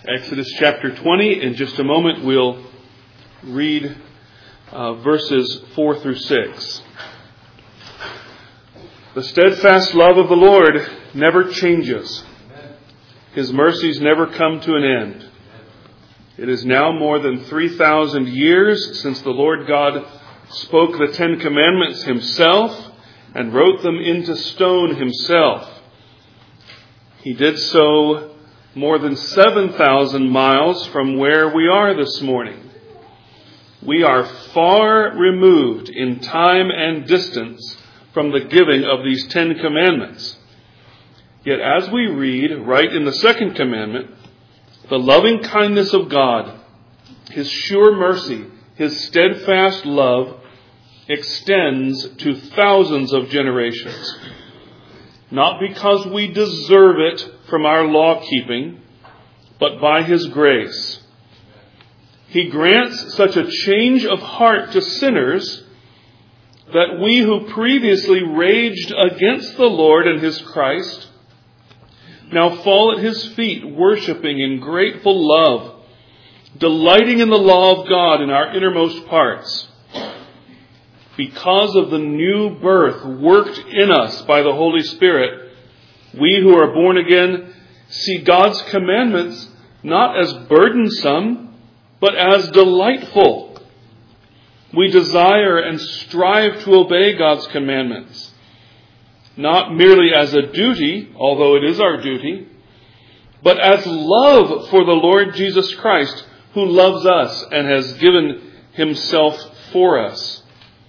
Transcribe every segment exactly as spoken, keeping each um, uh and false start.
Exodus chapter twenty. In just a moment, we'll read uh, verses four through six. The steadfast love of the Lord never changes. His mercies never come to an end. It is now more than three thousand years since the Lord God spoke the Ten Commandments himself and wrote them into stone himself. He did so more than seven thousand miles from where we are this morning. We are far removed in time and distance from the giving of these Ten Commandments. Yet as we read right in the second commandment, the loving kindness of God, His sure mercy, His steadfast love extends to thousands of generations. Not because we deserve it from our law keeping, but by His grace. He grants such a change of heart to sinners that we who previously raged against the Lord and His Christ now fall at His feet, worshiping in grateful love, delighting in the law of God in our innermost parts. Because of the new birth worked in us by the Holy Spirit, we who are born again see God's commandments not as burdensome, but as delightful. We desire and strive to obey God's commandments, not merely as a duty, although it is our duty, but as love for the Lord Jesus Christ, who loves us and has given Himself for us.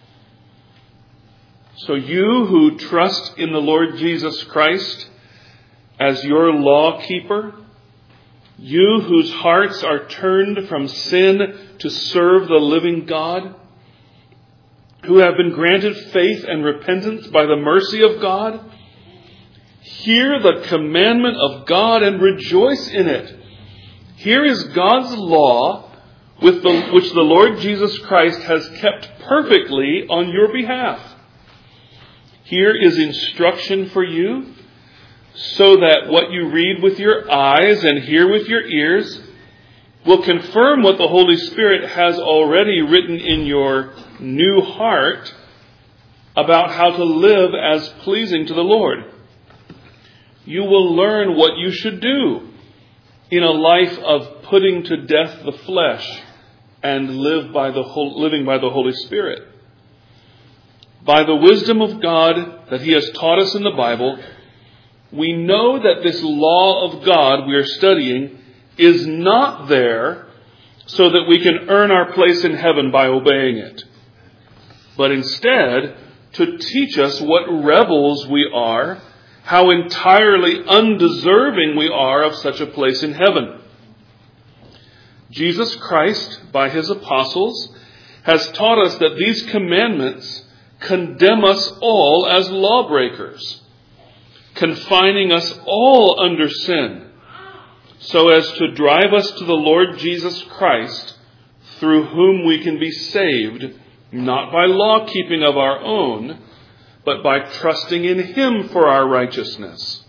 So you who trust in the Lord Jesus Christ as your law keeper, you whose hearts are turned from sin to serve the living God, who have been granted faith and repentance by the mercy of God, hear the commandment of God and rejoice in it. Here is God's law with the, which the Lord Jesus Christ has kept perfectly on your behalf. Here is instruction for you, so that what you read with your eyes and hear with your ears will confirm what the Holy Spirit has already written in your new heart about how to live as pleasing to the Lord. You will learn what you should do in a life of putting to death the flesh and live by the living by the Holy Spirit. By the wisdom of God that He has taught us in the Bible, we know that this law of God we are studying is not there so that we can earn our place in heaven by obeying it, but instead to teach us what rebels we are, how entirely undeserving we are of such a place in heaven. Jesus Christ, by His apostles, has taught us that these commandments condemn us all as lawbreakers, confining us all under sin, so as to drive us to the Lord Jesus Christ, through whom we can be saved, not by law keeping of our own, but by trusting in Him for our righteousness.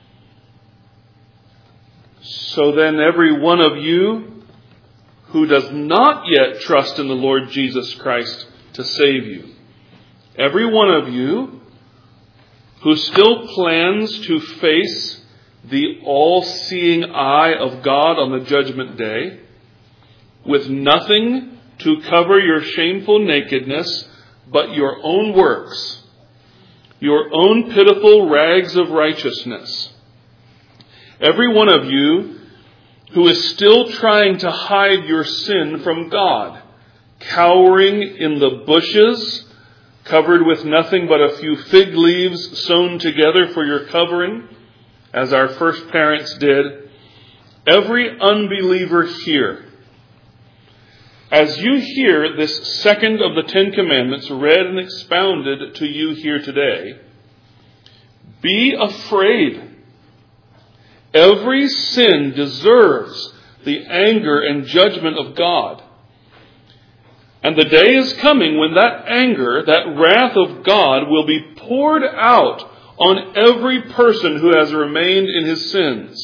So then every one of you who does not yet trust in the Lord Jesus Christ to save you, every one of you who still plans to face the all-seeing eye of God on the judgment day, with nothing to cover your shameful nakedness but your own works, your own pitiful rags of righteousness. Every one of you who is still trying to hide your sin from God, cowering in the bushes, covered with nothing but a few fig leaves sewn together for your covering, as our first parents did. Every unbeliever here, as you hear this second of the Ten Commandments read and expounded to you here today, be afraid. Every sin deserves the anger and judgment of God. And the day is coming when that anger, that wrath of God will be poured out on every person who has remained in his sins,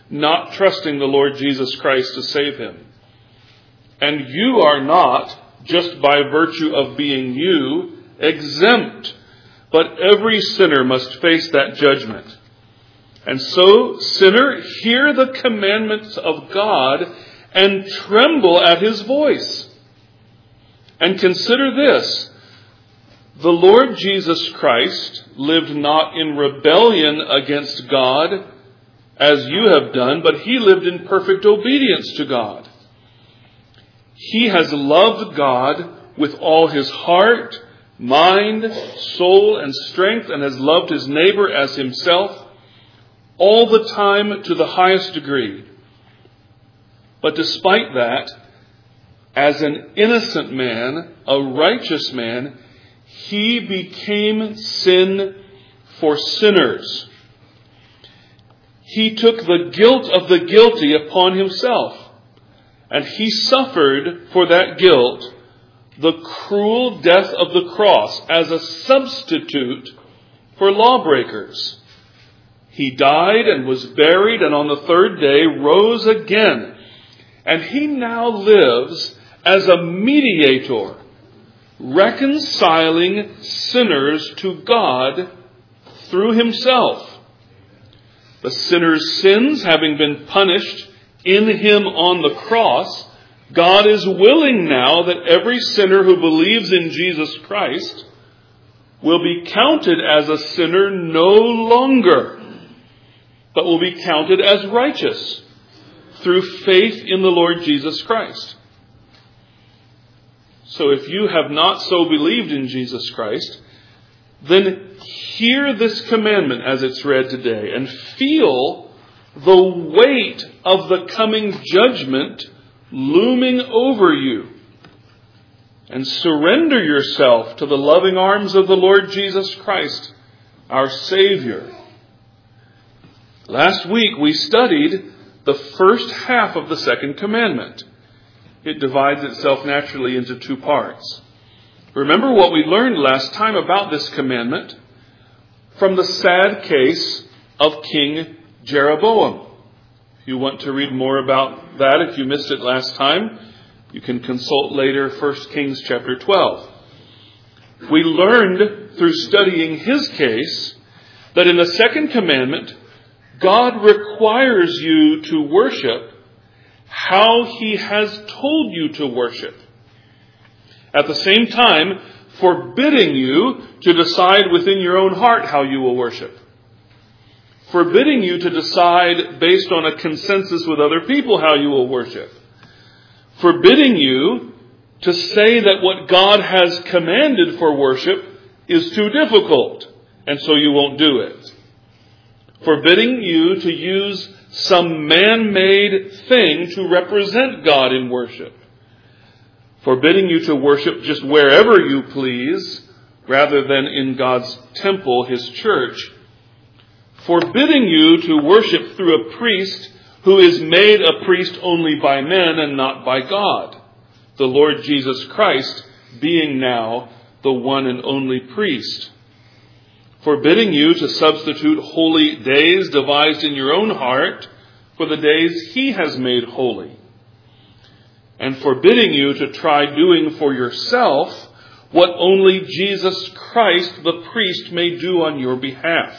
not trusting the Lord Jesus Christ to save him. And you are not, just by virtue of being you, exempt. But every sinner must face that judgment. And so, sinner, hear the commandments of God and tremble at his voice. And consider this. The Lord Jesus Christ lived not in rebellion against God, as you have done, but he lived in perfect obedience to God. He has loved God with all his heart, mind, soul, and strength, and has loved his neighbor as himself, all the time to the highest degree. But despite that, as an innocent man, a righteous man, he became sin for sinners. He took the guilt of the guilty upon himself, and he suffered for that guilt the cruel death of the cross as a substitute for lawbreakers. He died and was buried, and on the third day rose again. And he now lives as a mediator, reconciling sinners to God through himself. The sinner's sins having been punished in him on the cross, God is willing now that every sinner who believes in Jesus Christ will be counted as a sinner no longer, but will be counted as righteous through faith in the Lord Jesus Christ. So if you have not so believed in Jesus Christ, then hear this commandment as it's read today and feel the weight of the coming judgment looming over you. And surrender yourself to the loving arms of the Lord Jesus Christ, our Savior. Last week we studied the first half of the second commandment. It divides itself naturally into two parts. Remember what we learned last time about this commandment from the sad case of King Jeroboam. If you want to read more about that, if you missed it last time, you can consult later First Kings chapter twelve. We learned through studying his case that in the second commandment, God requires you to worship how he has told you to worship. At the same time, forbidding you to decide within your own heart how you will worship. Forbidding you to decide based on a consensus with other people how you will worship. Forbidding you to say that what God has commanded for worship is too difficult, and so you won't do it. Forbidding you to use some man-made thing to represent God in worship. Forbidding you to worship just wherever you please, rather than in God's temple, his church. Forbidding you to worship through a priest who is made a priest only by men and not by God, the Lord Jesus Christ being now the one and only priest. Forbidding you to substitute holy days devised in your own heart for the days he has made holy. And forbidding you to try doing for yourself what only Jesus Christ, the priest, may do on your behalf.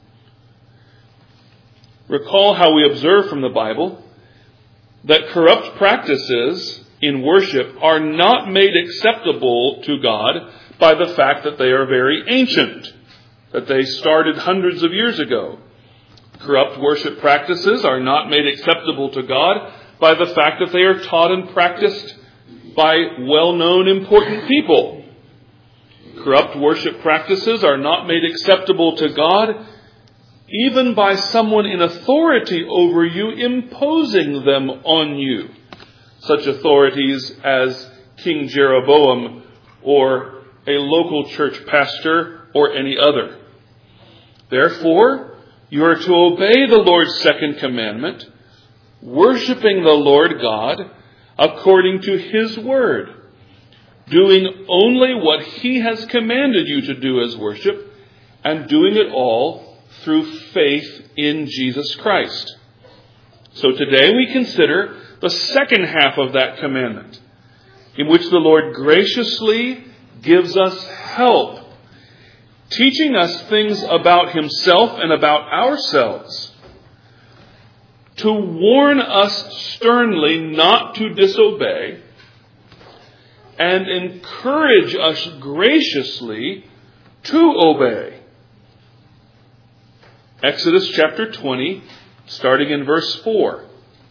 Recall how we observe from the Bible that corrupt practices in worship are not made acceptable to God by the fact that they are very ancient, that they started hundreds of years ago. Corrupt worship practices are not made acceptable to God by the fact that they are taught and practiced by well-known important people. Corrupt worship practices are not made acceptable to God even by someone in authority over you imposing them on you. Such authorities as King Jeroboam or a local church pastor or any other. Therefore, you are to obey the Lord's second commandment, worshiping the Lord God according to his word, doing only what he has commanded you to do as worship, and doing it all through faith in Jesus Christ. So today we consider the second half of that commandment, in which the Lord graciously gives us help, teaching us things about himself and about ourselves, to warn us sternly not to disobey, and encourage us graciously to obey. Exodus chapter twenty, starting in verse four.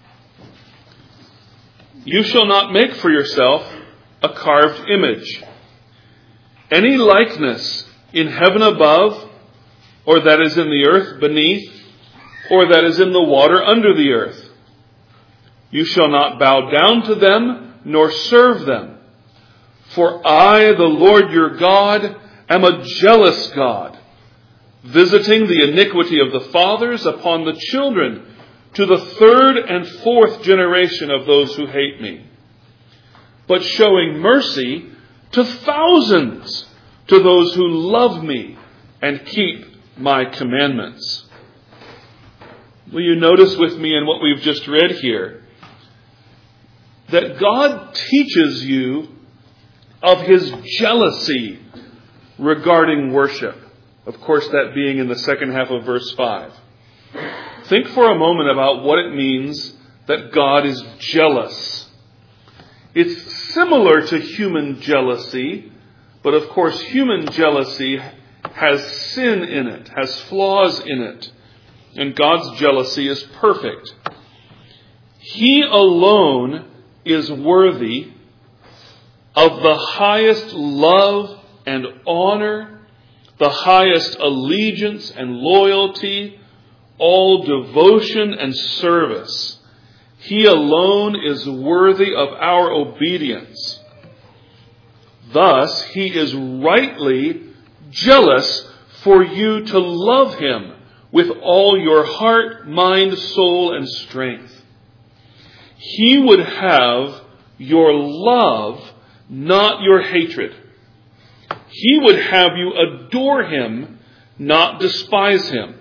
You shall not make for yourself a carved image, any likeness in heaven above, or that is in the earth beneath, or that is in the water under the earth. You shall not bow down to them, nor serve them. For I, the Lord your God, am a jealous God, visiting the iniquity of the fathers upon the children, to the third and fourth generation of those who hate me, but showing mercy to thousands, to those who love me and keep my commandments. Will you notice with me in what we've just read here, that God teaches you of his jealousy regarding worship. Of course, that being in the second half of verse five. Think for a moment about what it means that God is jealous. It's similar to human jealousy, but of course human jealousy has sin in it, has flaws in it, and God's jealousy is perfect. He alone is worthy of the highest love and honor, the highest allegiance and loyalty, all devotion and service. He alone is worthy of our obedience. Thus, he is rightly jealous for you to love him with all your heart, mind, soul, and strength. He would have your love, not your hatred. He would have you adore him, not despise him.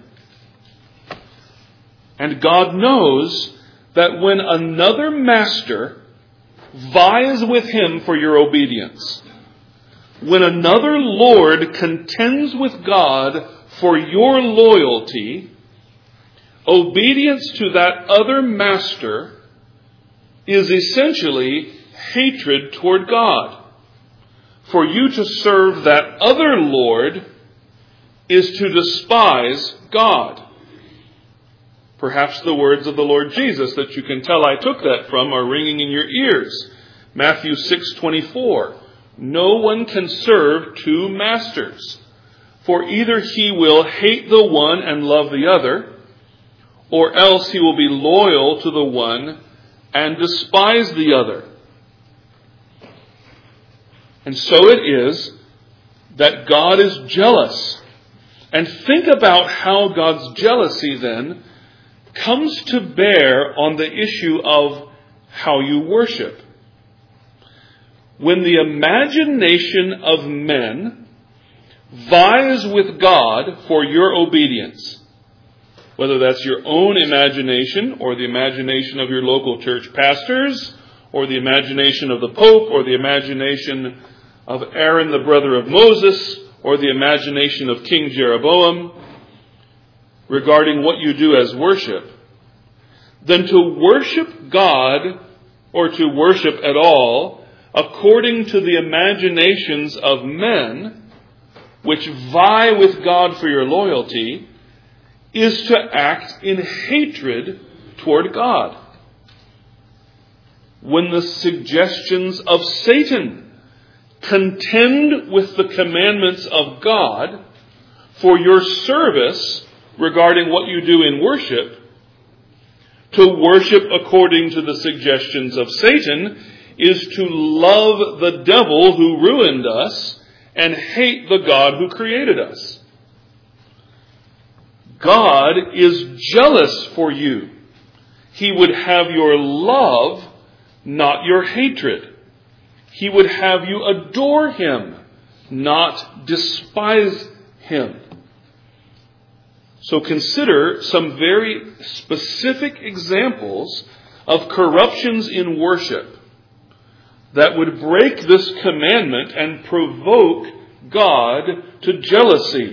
And God knows that when another master vies with him for your obedience, when another Lord contends with God for your loyalty, obedience to that other master is essentially hatred toward God. For you to serve that other Lord is to despise God. Perhaps the words of the Lord Jesus that you can tell I took that from are ringing in your ears. Matthew six twenty-four. No one can serve two masters, for either he will hate the one and love the other, or else he will be loyal to the one and despise the other. And so it is that God is jealous. And think about how God's jealousy then comes to bear on the issue of how you worship. When the imagination of men vies with God for your obedience, whether that's your own imagination or the imagination of your local church pastors, or the imagination of the Pope, or the imagination of Aaron, the brother of Moses, or the imagination of King Jeroboam, regarding what you do as worship, then to worship God, or to worship at all, according to the imaginations of men, which vie with God for your loyalty, is to act in hatred toward God. When the suggestions of Satan contend with the commandments of God for your service regarding what you do in worship, to worship according to the suggestions of Satan is to love the devil who ruined us and hate the God who created us. God is jealous for you. He would have your love, not your hatred. He would have you adore him, not despise him. So consider some very specific examples of corruptions in worship that would break this commandment and provoke God to jealousy.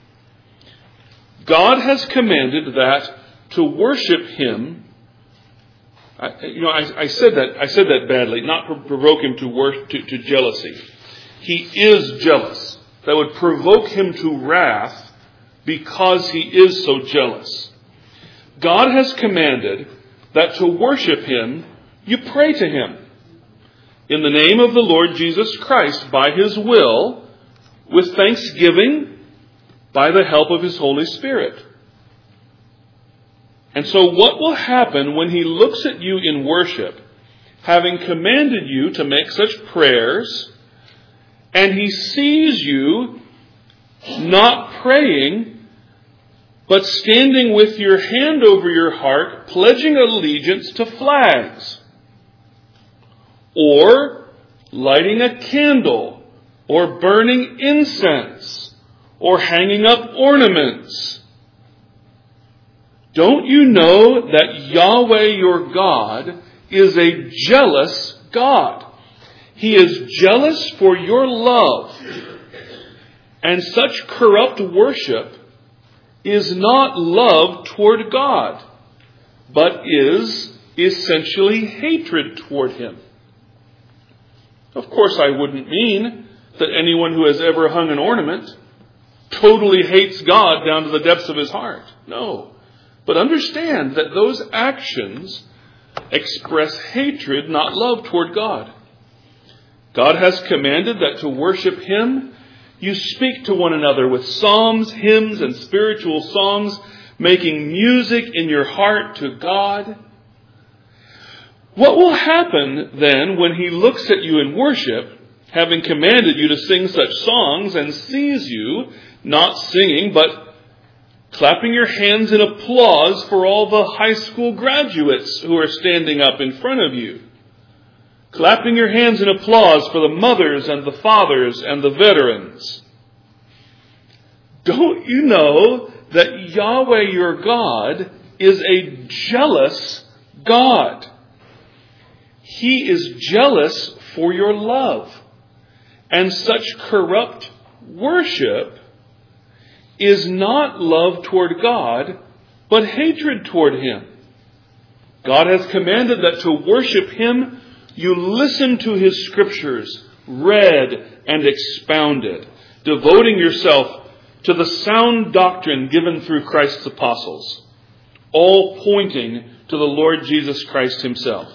God has commanded that to worship Him. I, you know, I, I said that I said that badly. Not to provoke Him to, worship, to to jealousy. He is jealous. That would provoke Him to wrath because He is so jealous. God has commanded that to worship Him, you pray to Him in the name of the Lord Jesus Christ by His will, with thanksgiving, by the help of His Holy Spirit. And so what will happen when He looks at you in worship, having commanded you to make such prayers, and He sees you not praying, but standing with your hand over your heart, pledging allegiance to flags, or lighting a candle, or burning incense, or hanging up ornaments? Don't you know that Yahweh your God is a jealous God? He is jealous for your love. And such corrupt worship is not love toward God, but is essentially hatred toward Him. Of course, I wouldn't mean that anyone who has ever hung an ornament totally hates God down to the depths of his heart. No. But understand that those actions express hatred, not love toward God. God has commanded that to worship Him, you speak to one another with psalms, hymns, and spiritual songs, making music in your heart to God. What will happen then when He looks at you in worship, having commanded you to sing such songs, and sees you not singing, but clapping your hands in applause for all the high school graduates who are standing up in front of you? Clapping your hands in applause for the mothers and the fathers and the veterans. Don't you know that Yahweh your God is a jealous God? He is jealous for your love. And such corrupt worship is not love toward God, but hatred toward Him. God has commanded that to worship Him, you listen to His scriptures, read and expounded, devoting yourself to the sound doctrine given through Christ's apostles, all pointing to the Lord Jesus Christ Himself.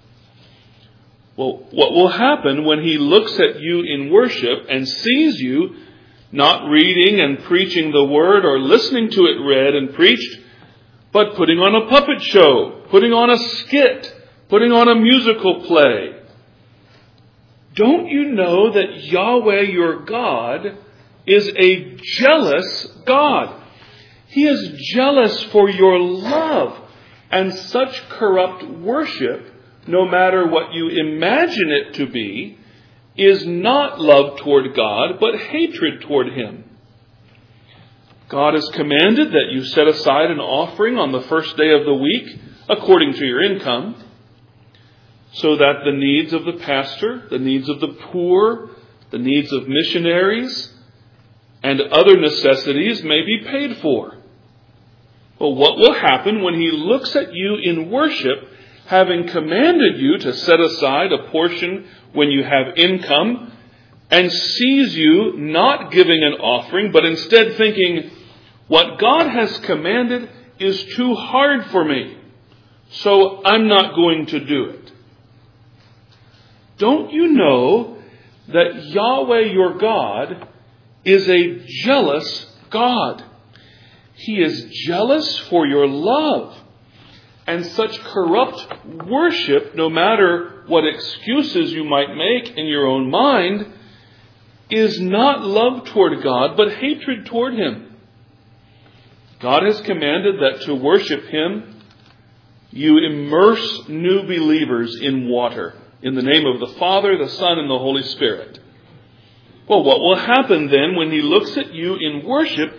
Well, what will happen when He looks at you in worship and sees you not reading and preaching the Word or listening to it read and preached, but putting on a puppet show, putting on a skit, putting on a musical play? Don't you know that Yahweh your God is a jealous God? He is jealous for your love, and such corrupt worship, no matter what you imagine it to be, is not love toward God, but hatred toward Him. God has commanded that you set aside an offering on the first day of the week, according to your income, so that the needs of the pastor, the needs of the poor, the needs of missionaries, and other necessities may be paid for. Well, what will happen when He looks at you in worship, having commanded you to set aside a portion when you have income, and sees you not giving an offering, but instead thinking, what God has commanded is too hard for me, so I'm not going to do it? Don't you know that Yahweh your God is a jealous God? He is jealous for your love. And such corrupt worship, no matter what excuses you might make in your own mind, is not love toward God, but hatred toward Him. God has commanded that to worship Him, you immerse new believers in water, in the name of the Father, the Son, and the Holy Spirit. Well, what will happen then when He looks at you in worship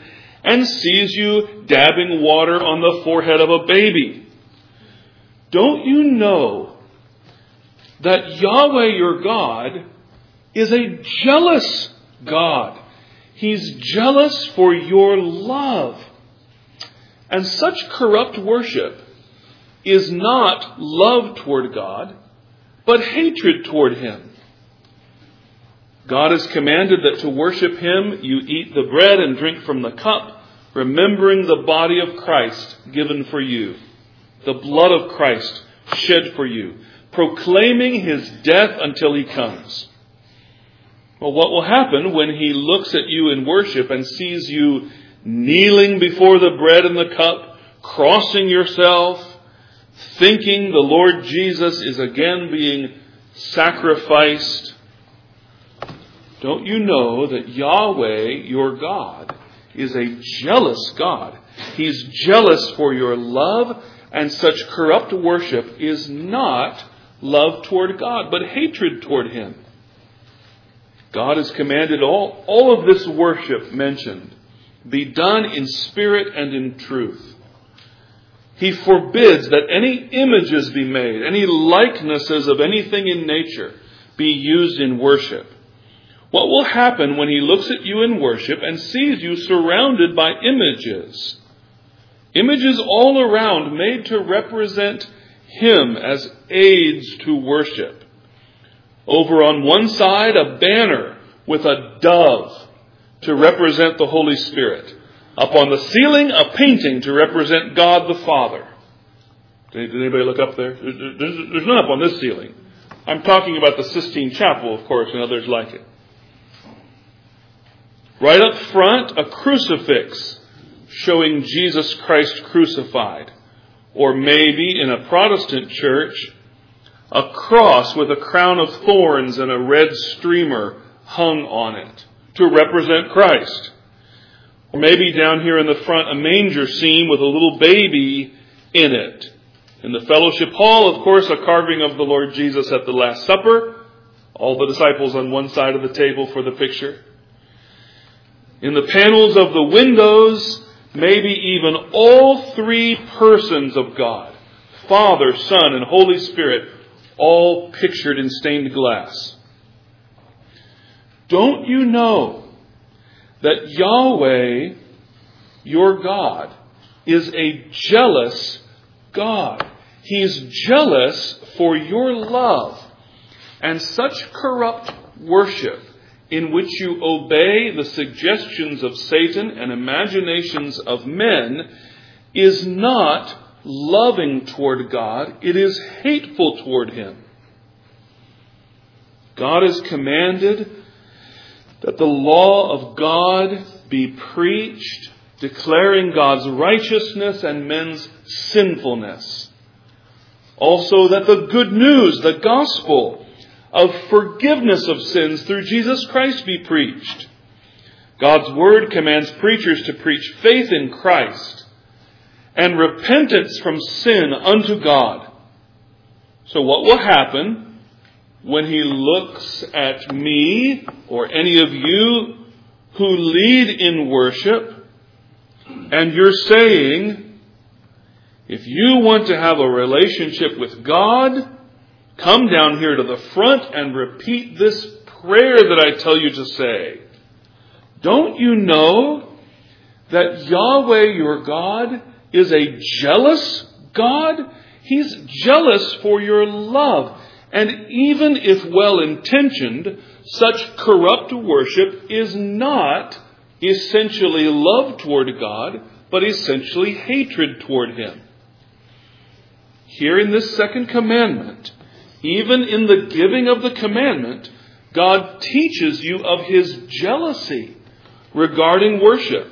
and sees you dabbing water on the forehead of a baby. Don't you know that Yahweh your God is a jealous God? He's jealous for your love. And such corrupt worship is not love toward God, but hatred toward Him. God has commanded that to worship Him, you eat the bread and drink from the cup, remembering the body of Christ given for you, the blood of Christ shed for you, proclaiming His death until He comes. Well, what will happen when He looks at you in worship and sees you kneeling before the bread and the cup, crossing yourself, thinking the Lord Jesus is again being sacrificed? Don't you know that Yahweh, your God, is a jealous God? He's jealous for your love, and such corrupt worship is not love toward God, but hatred toward Him. God has commanded all, all of this worship mentioned be done in spirit and in truth. He forbids that any images be made, any likenesses of anything in nature be used in worship. What will happen when He looks at you in worship and sees you surrounded by images? Images all around made to represent Him as aids to worship. Over on one side, a banner with a dove to represent the Holy Spirit. Up on the ceiling, a painting to represent God the Father. Did anybody look up there? There's, there's none up on this ceiling. I'm talking about the Sistine Chapel, of course, and others like it. Right up front, a crucifix showing Jesus Christ crucified. Or maybe in a Protestant church, a cross with a crown of thorns and a red streamer hung on it to represent Christ. Or maybe down here in the front, a manger scene with a little baby in it. In the fellowship hall, of course, a carving of the Lord Jesus at the Last Supper. All the disciples on one side of the table for the picture. In the panels of the windows, maybe even all three persons of God, Father, Son, and Holy Spirit, all pictured in stained glass. Don't you know that Yahweh, your God, is a jealous God? He's jealous for your love. And such corrupt worship in which you obey the suggestions of Satan and imaginations of men is not loving toward God. It is hateful toward Him. God has commanded that the law of God be preached, declaring God's righteousness and men's sinfulness. Also that the good news, the gospel of forgiveness of sins through Jesus Christ be preached. God's word commands preachers to preach faith in Christ and repentance from sin unto God. So what will happen when He looks at me or any of you who lead in worship and you're saying, if you want to have a relationship with God, come down here to the front and repeat this prayer that I tell you to say. Don't you know that Yahweh your God is a jealous God? He's jealous for your love. And even if well-intentioned, such corrupt worship is not essentially love toward God, but essentially hatred toward Him. Here in this second commandment, even in the giving of the commandment, God teaches you of His jealousy regarding worship.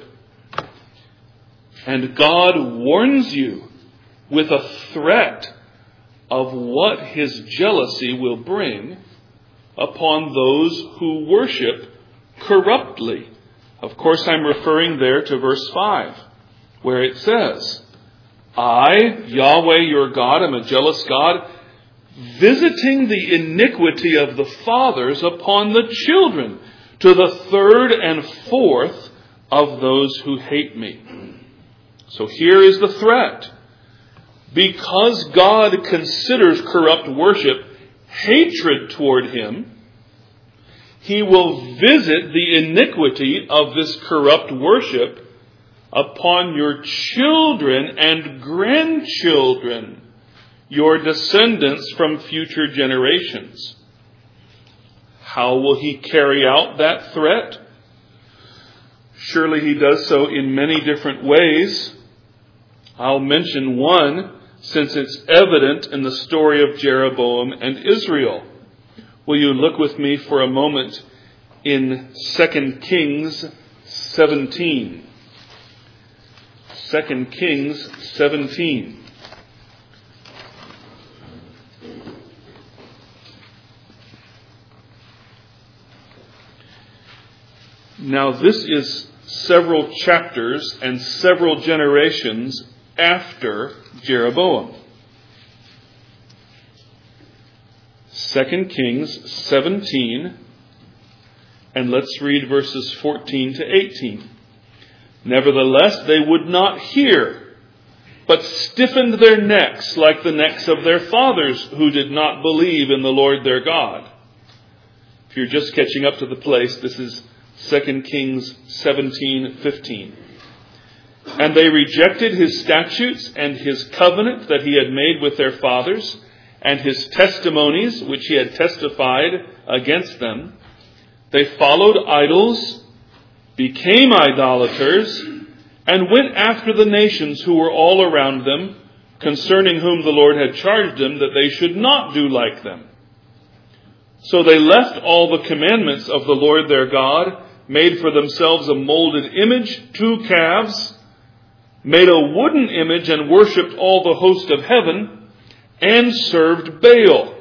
And God warns you with a threat of what His jealousy will bring upon those who worship corruptly. Of course, I'm referring there to verse five, where it says, I, Yahweh your God, am a jealous God, visiting the iniquity of the fathers upon the children, to the third and fourth of those who hate me. So here is the threat. Because God considers corrupt worship hatred toward him, he will visit the iniquity of this corrupt worship upon your children and grandchildren, your descendants from future generations. How will he carry out that threat? Surely he does so in many different ways. I'll mention one, since it's evident in the story of Jeroboam and Israel. Will you look with me for a moment in Second Kings seventeen? Second Kings seventeen. Now this is several chapters and several generations after Jeroboam. Second Kings seventeen, and let's read verses fourteen to eighteen. Nevertheless, they would not hear, but stiffened their necks like the necks of their fathers who did not believe in the Lord their God. If you're just catching up to the place, this is Second Kings seventeen fifteen. And they rejected his statutes and his covenant that he had made with their fathers, and his testimonies which he had testified against them. They followed idols, became idolaters, and went after the nations who were all around them, concerning whom the Lord had charged them that they should not do like them. So they left all the commandments of the Lord their God, made for themselves a molded image, two calves, made a wooden image and worshipped all the host of heaven, and served Baal.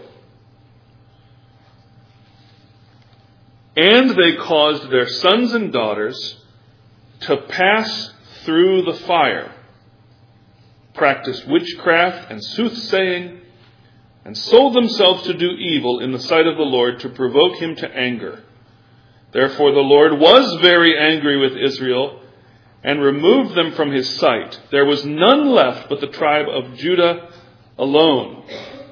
And they caused their sons and daughters to pass through the fire, practiced witchcraft and soothsaying, and sold themselves to do evil in the sight of the Lord to provoke him to anger. Therefore the Lord was very angry with Israel and removed them from his sight. There was none left but the tribe of Judah alone.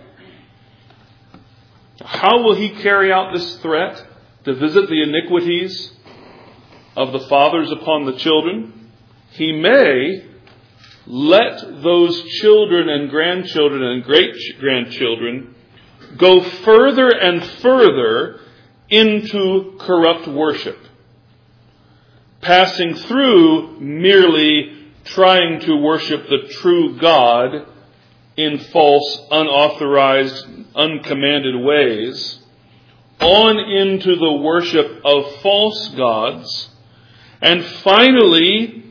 How will he carry out this threat to visit the iniquities of the fathers upon the children? He may let those children and grandchildren and great-grandchildren go further and further into corrupt worship, passing through merely trying to worship the true God in false, unauthorized, uncommanded ways, on into the worship of false gods, and finally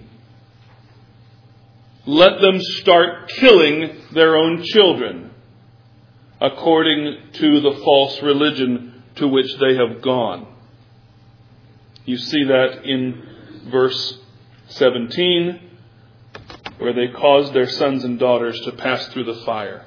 let them start killing their own children according to the false religion to which they have gone. You see that in verse seventeen, where they caused their sons and daughters to pass through the fire.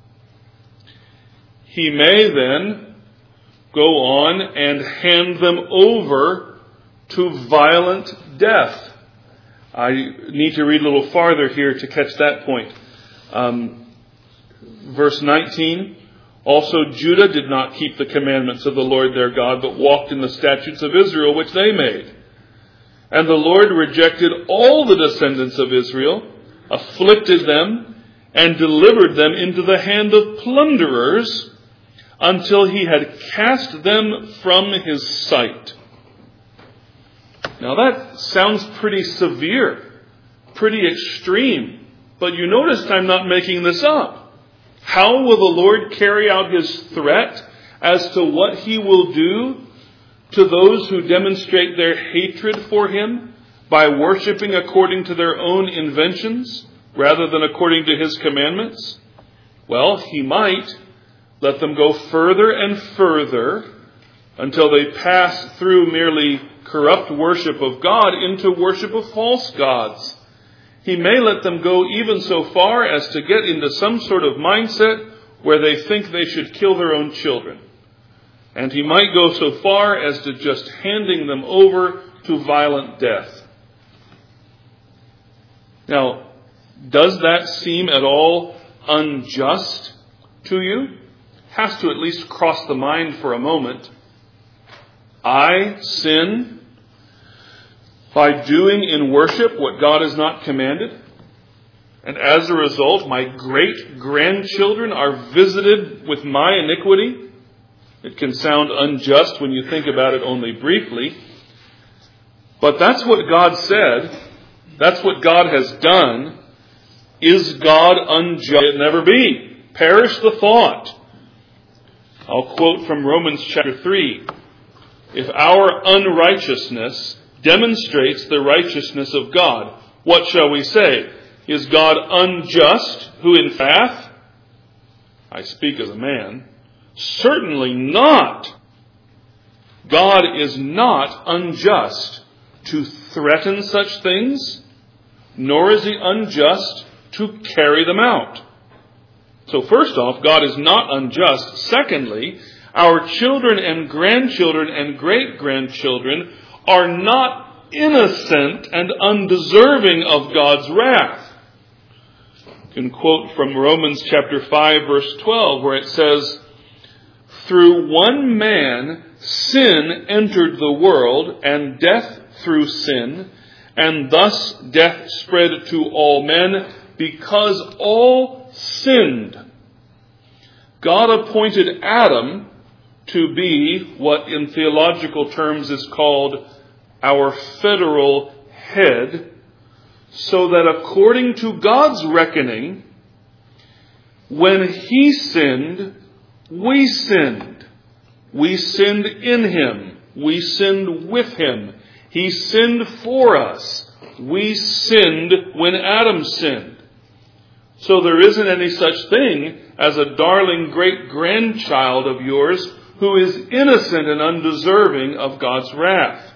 He may then go on and hand them over to violent death. I need to read a little farther here to catch that point. Um, verse nineteen, also Judah did not keep the commandments of the Lord their God, but walked in the statutes of Israel which they made. And the Lord rejected all the descendants of Israel, afflicted them, and delivered them into the hand of plunderers, until he had cast them from his sight. Now that sounds pretty severe, pretty extreme, but you notice I'm not making this up. How will the Lord carry out his threat as to what he will do to those who demonstrate their hatred for him by worshiping according to their own inventions rather than according to his commandments? Well, he might let them go further and further until they pass through merely corrupt worship of God into worship of false gods. He may let them go even so far as to get into some sort of mindset where they think they should kill their own children. And he might go so far as to just handing them over to violent death. Now, does that seem at all unjust to you? Has to at least cross the mind for a moment. I sin by doing in worship what God has not commanded. And as a result, my great-grandchildren are visited with my iniquity. It can sound unjust when you think about it only briefly. But that's what God said. That's what God has done. Is God unjust? It never be. Perish the thought. I'll quote from Romans chapter three. If our unrighteousness demonstrates the righteousness of God, what shall we say? Is God unjust, who in fact, I speak as a man, certainly not. God is not unjust to threaten such things, nor is he unjust to carry them out. So first off, God is not unjust. Secondly, our children and grandchildren and great-grandchildren are not innocent and undeserving of God's wrath. You can quote from Romans chapter five, verse twelve, where it says, "Through one man sin entered the world, and death through sin, and thus death spread to all men, because all sinned." God appointed Adam to be what in theological terms is called our federal head, so that according to God's reckoning, when he sinned, we sinned. We sinned in him. We sinned with him. He sinned for us. We sinned when Adam sinned. So there isn't any such thing as a darling great-grandchild of yours who is innocent and undeserving of God's wrath.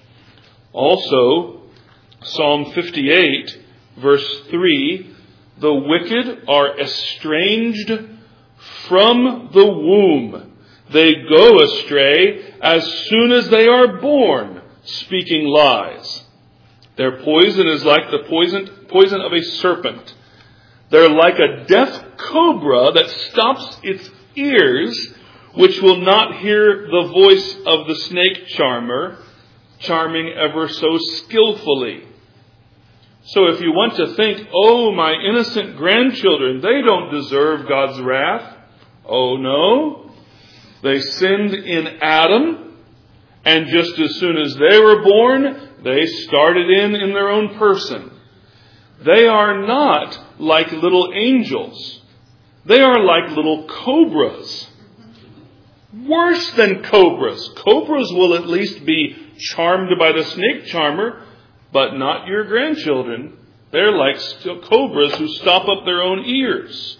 Also, Psalm fifty-eight, verse three, "The wicked are estranged from the womb. They go astray as soon as they are born, speaking lies. Their poison is like the poison, poison of a serpent. They're like a deaf cobra that stops its ears, which will not hear the voice of the snake charmer, charming ever so skillfully." So if you want to think, oh, my innocent grandchildren, they don't deserve God's wrath. Oh, no. They sinned in Adam, and just as soon as they were born, they started in in their own person. They are not like little angels. They are like little cobras. Worse than cobras. Cobras will at least be charmed by the snake charmer, but not your grandchildren. They're like cobras who stop up their own ears.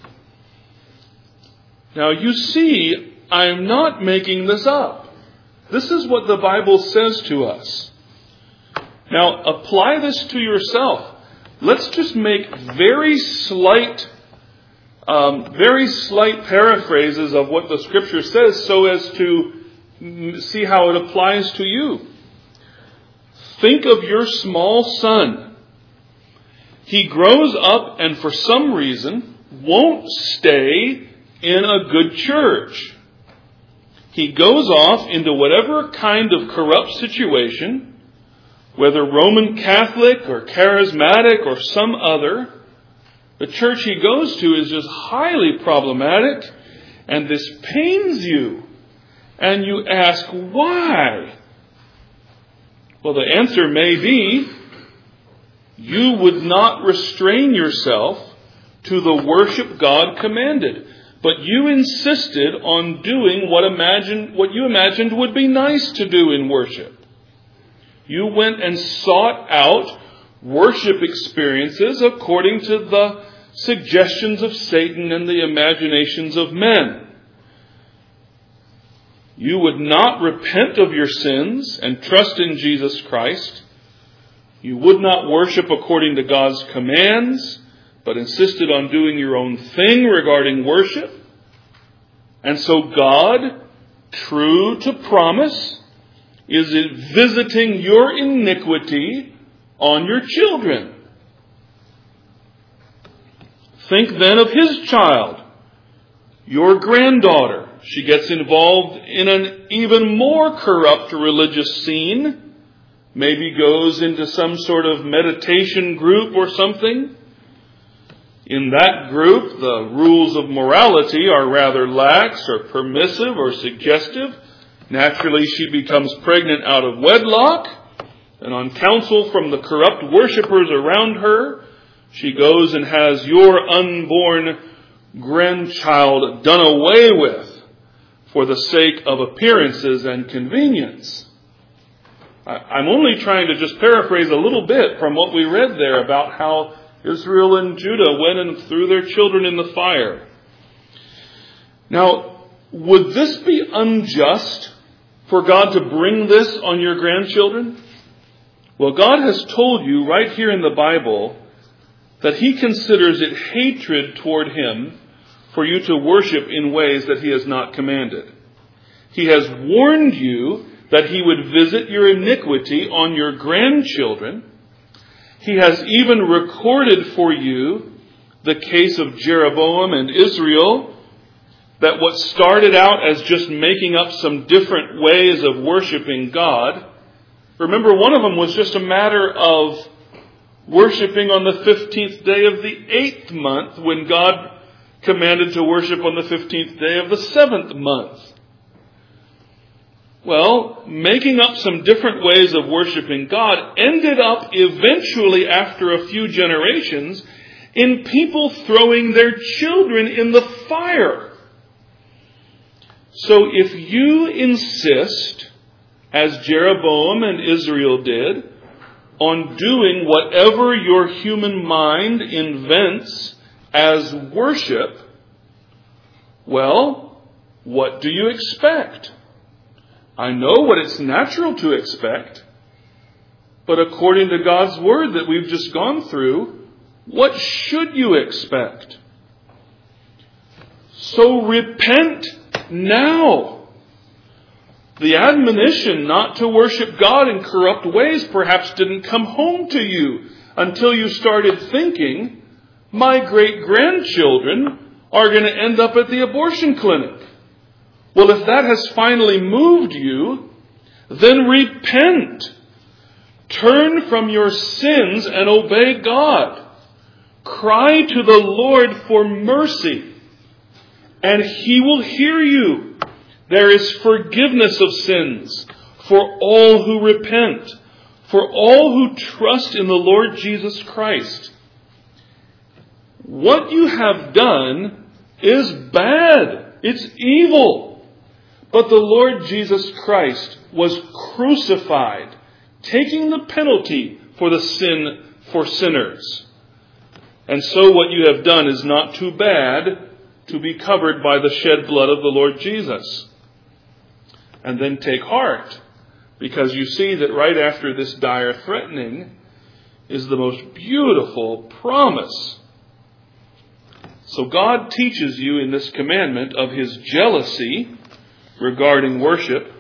Now you see, I'm not making this up. This is what the Bible says to us. Now apply this to yourself. Let's just make very slight, um, very slight paraphrases of what the Scripture says so as to see how it applies to you. Think of your small son. He grows up and for some reason won't stay in a good church. He goes off into whatever kind of corrupt situation, whether Roman Catholic or charismatic or some other. The church he goes to is just highly problematic, and this pains you. And you ask, why? Well, the answer may be, you would not restrain yourself to the worship God commanded, but you insisted on doing what imagined, what you imagined would be nice to do in worship. You went and sought out worship experiences according to the suggestions of Satan and the imaginations of men. You would not repent of your sins and trust in Jesus Christ. You would not worship according to God's commands, but insisted on doing your own thing regarding worship. And so God, true to promise, is visiting your iniquity on your children. Think then of his child, your granddaughter. She gets involved in an even more corrupt religious scene, maybe goes into some sort of meditation group or something. In that group, the rules of morality are rather lax or permissive or suggestive. Naturally, she becomes pregnant out of wedlock, and on counsel from the corrupt worshippers around her, she goes and has your unborn grandchild done away with for the sake of appearances and convenience. I'm only trying to just paraphrase a little bit from what we read there about how Israel and Judah went and threw their children in the fire. Now, would this be unjust for God to bring this on your grandchildren? Well, God has told you right here in the Bible that He considers it hatred toward Him for you to worship in ways that He has not commanded. He has warned you that He would visit your iniquity on your grandchildren. He has even recorded for you the case of Jeroboam and Israel, that what started out as just making up some different ways of worshiping God. Remember, one of them was just a matter of worshiping on the fifteenth day of the eighth month, when God commanded to worship on the fifteenth day of the seventh month. Well, making up some different ways of worshiping God ended up eventually, after a few generations, in people throwing their children in the fire. So if you insist, as Jeroboam and Israel did, on doing whatever your human mind invents as worship, well, what do you expect? I know what it's natural to expect, but according to God's word that we've just gone through, what should you expect? So repent now. The admonition not to worship God in corrupt ways perhaps didn't come home to you until you started thinking, my great-grandchildren are going to end up at the abortion clinic. Well, if that has finally moved you, then repent. Turn from your sins and obey God. Cry to the Lord for mercy, and He will hear you. There is forgiveness of sins for all who repent, for all who trust in the Lord Jesus Christ. What you have done is bad. It's evil. But the Lord Jesus Christ was crucified, taking the penalty for the sin for sinners. And so what you have done is not too bad to be covered by the shed blood of the Lord Jesus. And then take heart, because you see that right after this dire threatening is the most beautiful promise. So God teaches you in this commandment of His jealousy regarding worship.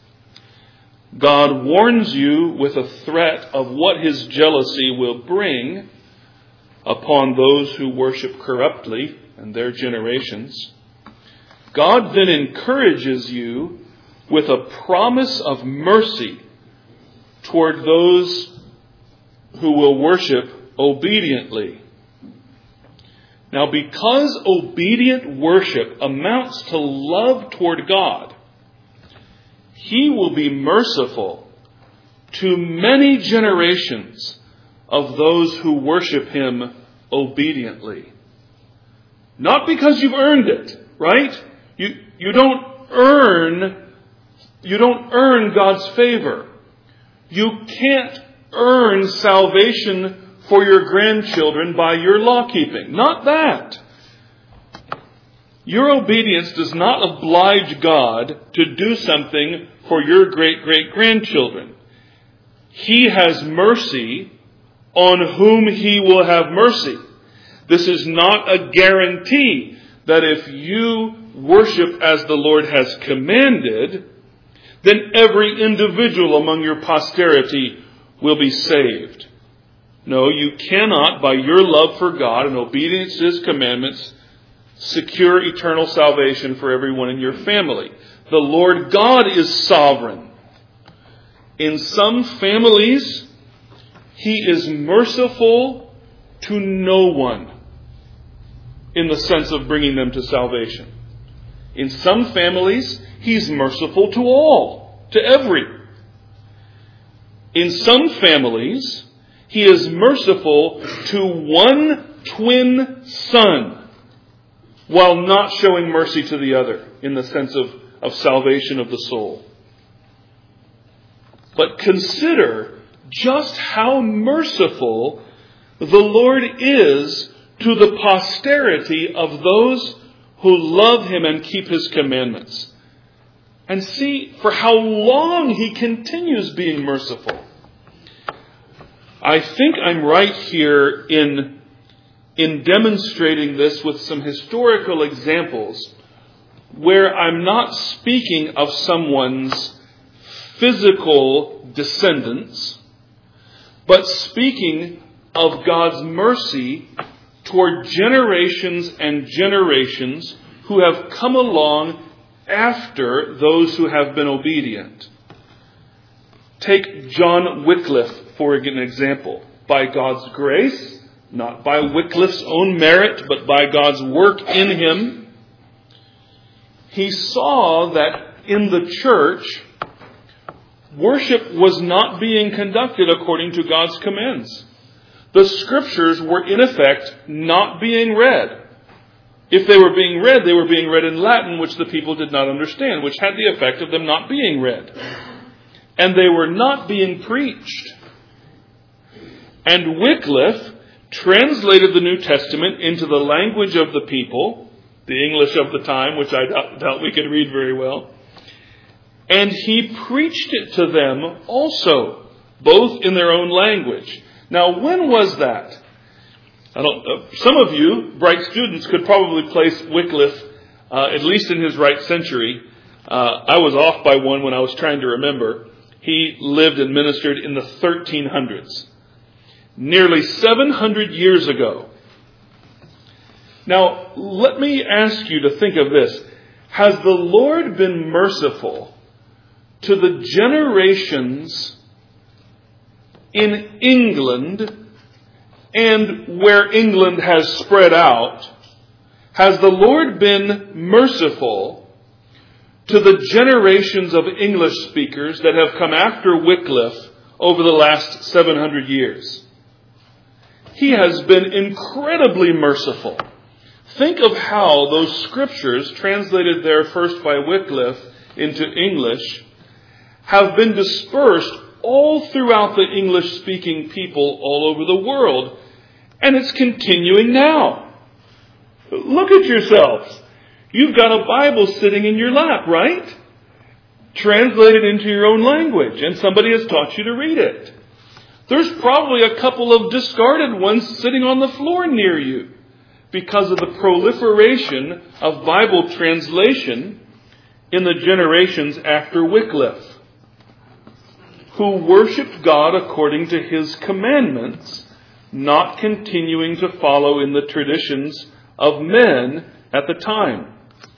God warns you with a threat of what His jealousy will bring upon those who worship corruptly and their generations. God then encourages you with a promise of mercy toward those who will worship obediently. Now, because obedient worship amounts to love toward God, He will be merciful to many generations of those who worship Him obediently. Not because you've earned it, right? You, you don't earn, you don't earn God's favor. You can't earn salvation for your grandchildren by your law keeping. Not that. Your obedience does not oblige God to do something for your great-great-grandchildren. He has mercy on whom He will have mercy. This is not a guarantee that if you worship as the Lord has commanded, then every individual among your posterity will be saved. No, you cannot, by your love for God and obedience to His commandments, secure eternal salvation for everyone in your family. The Lord God is sovereign. In some families, He is merciful to no one in the sense of bringing them to salvation. In some families, He's merciful to all, to every. In some families, He is merciful to one twin son, while not showing mercy to the other in the sense of, of salvation of the soul. But consider just how merciful the Lord is to the posterity of those who love Him and keep His commandments. And see for how long He continues being merciful. I think I'm right here in, in demonstrating this with some historical examples where I'm not speaking of someone's physical descendants, but speaking of God's mercy toward generations and generations who have come along after those who have been obedient. Take John Wycliffe for an example. By God's grace, not by Wycliffe's own merit, but by God's work in him, he saw that in the church, worship was not being conducted according to God's commands. The scriptures were in effect not being read. If they were being read, they were being read in Latin, which the people did not understand, which had the effect of them not being read. And they were not being preached. And Wycliffe translated the New Testament into the language of the people, the English of the time, which I doubt, doubt we could read very well. And he preached it to them also, both in their own language. Now, when was that? I don't, uh, some of you, bright students, could probably place Wycliffe, uh, at least in his right century. Uh, I was off by one when I was trying to remember. He lived and ministered in the thirteen hundreds. Nearly seven hundred years ago. Now, let me ask you to think of this. Has the Lord been merciful to the generations in England and where England has spread out? Has the Lord been merciful to the generations of English speakers that have come after Wycliffe over the last seven hundred years? He has been incredibly merciful. Think of how those scriptures, translated there first by Wycliffe into English, have been dispersed all throughout the English-speaking people all over the world. And it's continuing now. Look at yourselves. You've got a Bible sitting in your lap, right? Translated into your own language, and somebody has taught you to read it. There's probably a couple of discarded ones sitting on the floor near you because of the proliferation of Bible translation in the generations after Wycliffe, who worshipped God according to His commandments, not continuing to follow in the traditions of men at the time.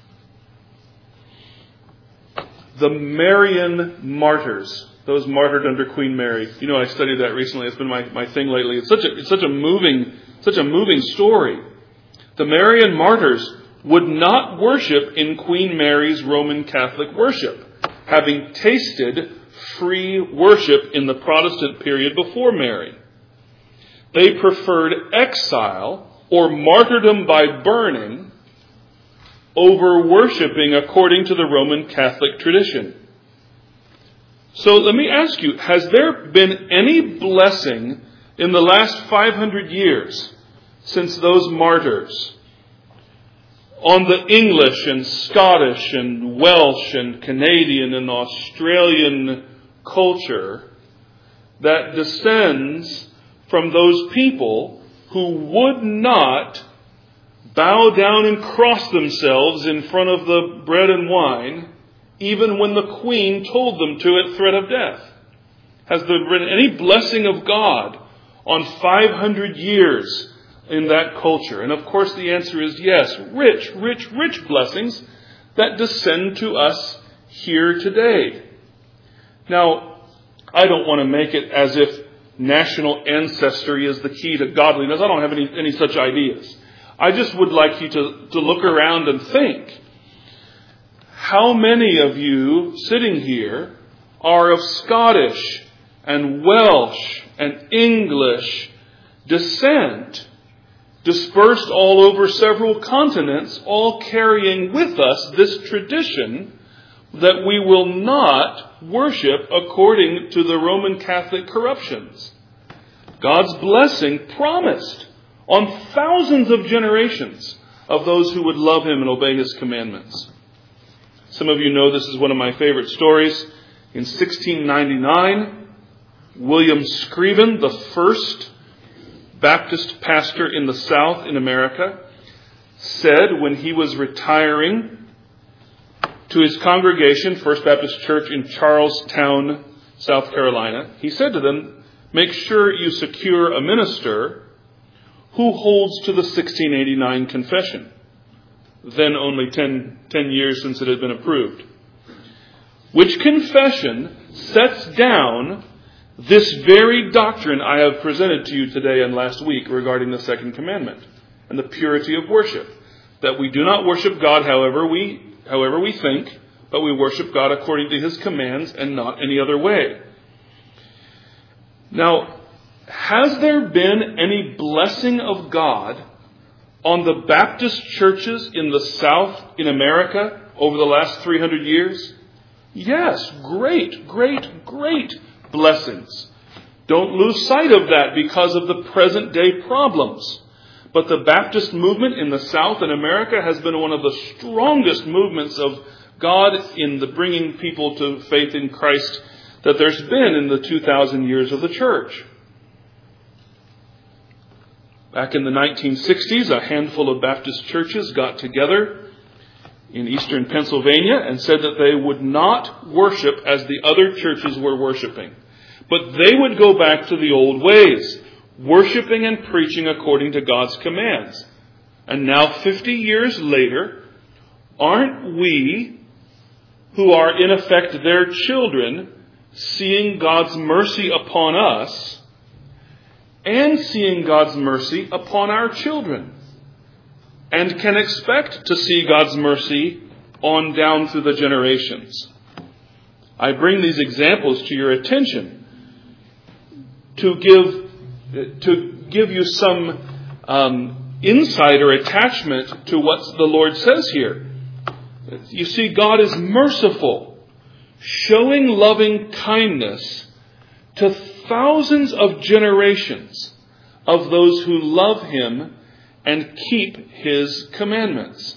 The Marian martyrs, those martyred under Queen Mary. You know, I studied that recently. It's been my, my thing lately. It's such a it's such a moving such a moving story. The Marian martyrs would not worship in Queen Mary's Roman Catholic worship, having tasted free worship in the Protestant period before Mary. They preferred exile or martyrdom by burning over worshiping according to the Roman Catholic tradition. So let me ask you, has there been any blessing in the last five hundred years since those martyrs on the English and Scottish and Welsh and Canadian and Australian culture that descends from those people who would not bow down and cross themselves in front of the bread and wine, even when the Queen told them to at threat of death? Has there been any blessing of God on five hundred years in that culture? And of course the answer is yes. Rich, rich, rich blessings that descend to us here today. Now, I don't want to make it as if national ancestry is the key to godliness. I don't have any, any such ideas. I just would like you to, to look around and think. How many of you sitting here are of Scottish and Welsh and English descent, dispersed all over several continents, all carrying with us this tradition that we will not worship according to the Roman Catholic corruptions? God's blessing promised on thousands of generations of those who would love Him and obey His commandments. Some of you know this is one of my favorite stories. In sixteen ninety-nine, William Screven, the first Baptist pastor in the South in America, said when he was retiring to his congregation, First Baptist Church in Charlestown, South Carolina, he said to them, make sure you secure a minister who holds to the sixteen eighty-nine confession. Then only ten, ten years since it had been approved. Which confession sets down this very doctrine I have presented to you today and last week regarding the second commandment and the purity of worship. That we do not worship God however we, however we think, but we worship God according to His commands and not any other way. Now, has there been any blessing of God on the Baptist churches in the South in America over the last three hundred years? Yes, great, great, great blessings. Don't lose sight of that because of the present day problems. But the Baptist movement in the South in America has been one of the strongest movements of God in the bringing people to faith in Christ that there's been in the two thousand years of the church. Back in the nineteen sixties, a handful of Baptist churches got together in eastern Pennsylvania and said that they would not worship as the other churches were worshiping, but they would go back to the old ways, worshiping and preaching according to God's commands. And now, fifty years later, aren't we, who are in effect their children, seeing God's mercy upon us and seeing God's mercy upon our children, and can expect to see God's mercy on down through the generations? I bring these examples to your attention to give to give you some um, insight or attachment to what the Lord says here. You see, God is merciful, showing loving kindness to thousands of generations of those who love Him and keep His commandments.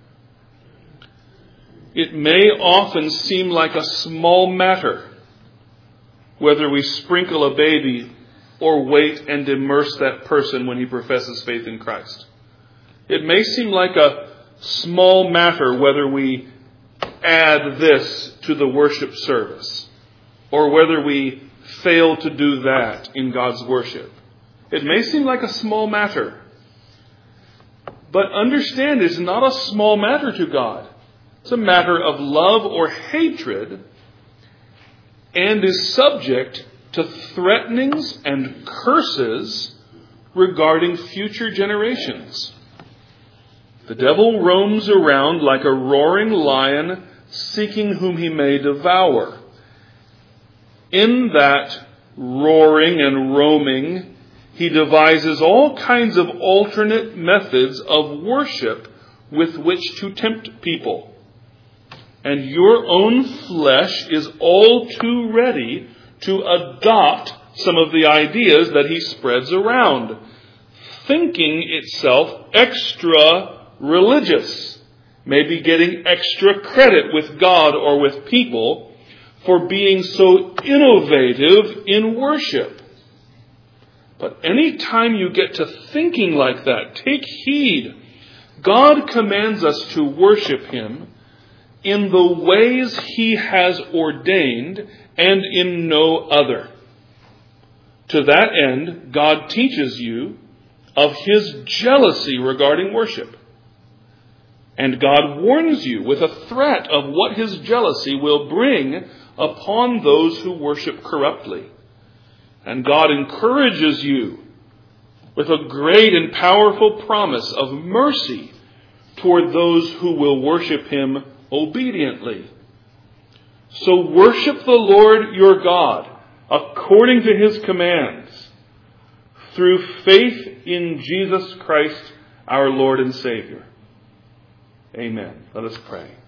It may often seem like a small matter whether we sprinkle a baby or wait and immerse that person when he professes faith in Christ. It may seem like a small matter whether we add this to the worship service or whether we fail to do that in God's worship. It may seem like a small matter, but understand it's not a small matter to God. It's a matter of love or hatred and is subject to threatenings and curses regarding future generations. The devil roams around like a roaring lion, seeking whom he may devour. In that roaring and roaming, he devises all kinds of alternate methods of worship with which to tempt people. And your own flesh is all too ready to adopt some of the ideas that he spreads around, thinking itself extra religious, maybe getting extra credit with God or with people for being so innovative in worship. But any time you get to thinking like that, take heed. God commands us to worship Him in the ways He has ordained and in no other. To that end, God teaches you of His jealousy regarding worship. And God warns you with a threat of what His jealousy will bring upon those who worship corruptly. And God encourages you with a great and powerful promise of mercy toward those who will worship Him obediently. So worship the Lord your God according to His commands, through faith in Jesus Christ, our Lord and Savior. Amen. Let us pray.